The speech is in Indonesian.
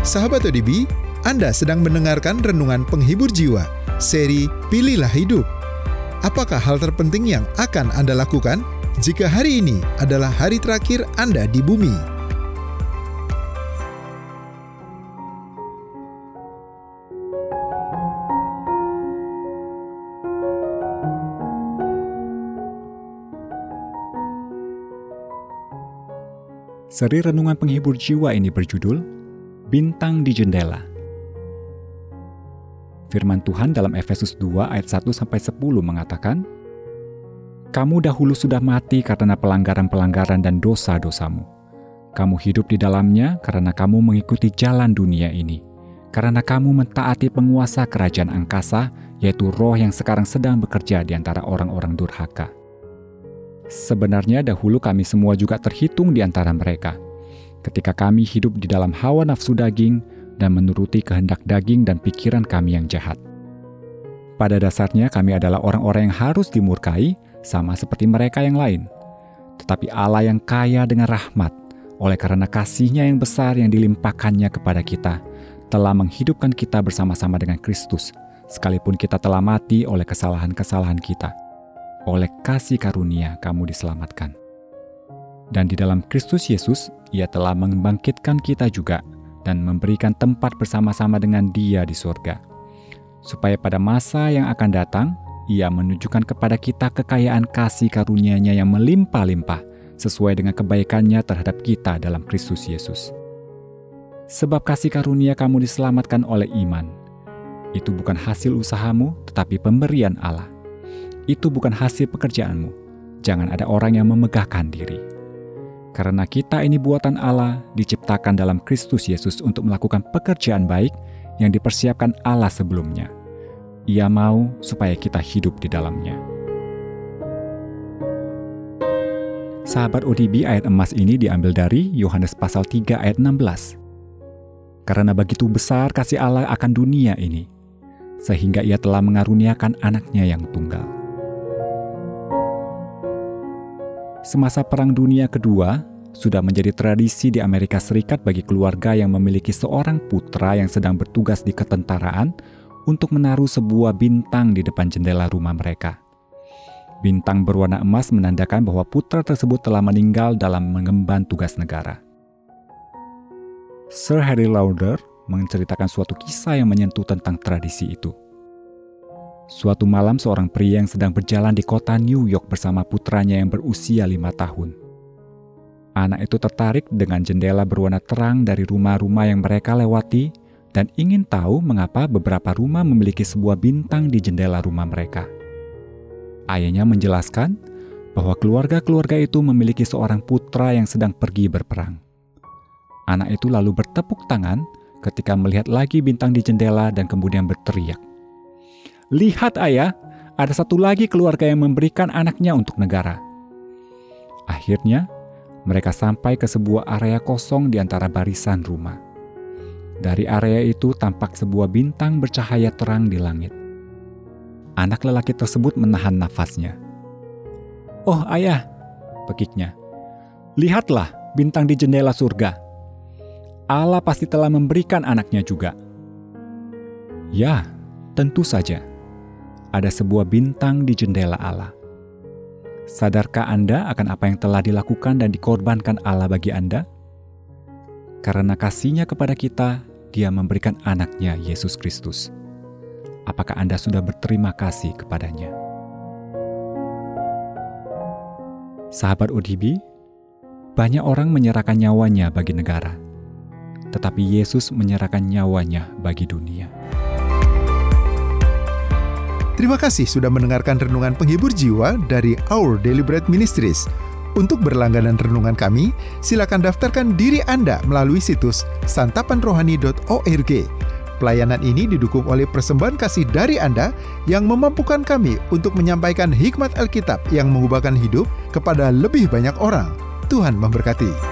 Sahabat ODB, Anda sedang mendengarkan Renungan Penghibur Jiwa, seri Pilihlah Hidup. Apakah hal terpenting yang akan Anda lakukan jika hari ini adalah hari terakhir Anda di bumi? Seri Renungan Penghibur Jiwa ini berjudul Bintang di Jendela. Firman Tuhan dalam Efesus 2 ayat 1-10 mengatakan, "Kamu dahulu sudah mati karena pelanggaran-pelanggaran dan dosa-dosamu. Kamu hidup di dalamnya karena kamu mengikuti jalan dunia ini. Karena kamu mentaati penguasa kerajaan angkasa, yaitu roh yang sekarang sedang bekerja di antara orang-orang durhaka. Sebenarnya dahulu kami semua juga terhitung di antara mereka. Ketika kami hidup di dalam hawa nafsu daging dan menuruti kehendak daging dan pikiran kami yang jahat. Pada dasarnya kami adalah orang-orang yang harus dimurkai, sama seperti mereka yang lain. Tetapi Allah yang kaya dengan rahmat, oleh karena kasih-Nya yang besar yang dilimpahkannya kepada kita, telah menghidupkan kita bersama-sama dengan Kristus, sekalipun kita telah mati oleh kesalahan-kesalahan kita. Oleh kasih karunia kamu diselamatkan. Dan di dalam Kristus Yesus, Ia telah membangkitkan kita juga dan memberikan tempat bersama-sama dengan Dia di surga. Supaya pada masa yang akan datang, Ia menunjukkan kepada kita kekayaan kasih karunia-Nya yang melimpah-limpah sesuai dengan kebaikan-Nya terhadap kita dalam Kristus Yesus. Sebab kasih karunia kamu diselamatkan oleh iman. Itu bukan hasil usahamu, tetapi pemberian Allah. Itu bukan hasil pekerjaanmu. Jangan ada orang yang memegahkan diri. Karena kita ini buatan Allah, diciptakan dalam Kristus Yesus untuk melakukan pekerjaan baik yang dipersiapkan Allah sebelumnya. Ia mau supaya kita hidup di dalamnya." Sahabat ODB, ayat emas ini diambil dari Yohanes pasal 3 ayat 16. "Karena begitu besar kasih Allah akan dunia ini, sehingga Ia telah mengaruniakan anaknya yang tunggal." Semasa Perang Dunia Kedua, sudah menjadi tradisi di Amerika Serikat bagi keluarga yang memiliki seorang putra yang sedang bertugas di ketentaraan untuk menaruh sebuah bintang di depan jendela rumah mereka. Bintang berwarna emas menandakan bahwa putra tersebut telah meninggal dalam mengemban tugas negara. Sir Harry Lauder menceritakan suatu kisah yang menyentuh tentang tradisi itu. Suatu malam seorang pria yang sedang berjalan di kota New York bersama putranya yang berusia 5 tahun. Anak itu tertarik dengan jendela berwarna terang dari rumah-rumah yang mereka lewati dan ingin tahu mengapa beberapa rumah memiliki sebuah bintang di jendela rumah mereka. Ayahnya menjelaskan bahwa keluarga-keluarga itu memiliki seorang putra yang sedang pergi berperang. Anak itu lalu bertepuk tangan ketika melihat lagi bintang di jendela dan kemudian berteriak, "Lihat ayah, ada satu lagi keluarga yang memberikan anaknya untuk negara." Akhirnya, mereka sampai ke sebuah area kosong di antara barisan rumah. Dari area itu tampak sebuah bintang bercahaya terang di langit. Anak lelaki tersebut menahan nafasnya. "Oh ayah," pekiknya, "lihatlah bintang di jendela surga. Allah pasti telah memberikan anaknya juga." "Ya, tentu saja. Ada sebuah bintang di jendela Allah. Sadarkah Anda akan apa yang telah dilakukan dan dikorbankan Allah bagi Anda? Karena kasih-Nya kepada kita, Dia memberikan anaknya Yesus Kristus. Apakah Anda sudah berterima kasih kepadanya?" Sahabat ODB, banyak orang menyerahkan nyawanya bagi negara, tetapi Yesus menyerahkan nyawanya bagi dunia. Terima kasih sudah mendengarkan Renungan Penghibur Jiwa dari Our Daily Bread Ministries. Untuk berlangganan renungan kami, silakan daftarkan diri Anda melalui situs santapanrohani.org. Pelayanan ini didukung oleh persembahan kasih dari Anda yang memampukan kami untuk menyampaikan hikmat Alkitab yang mengubahkan hidup kepada lebih banyak orang. Tuhan memberkati.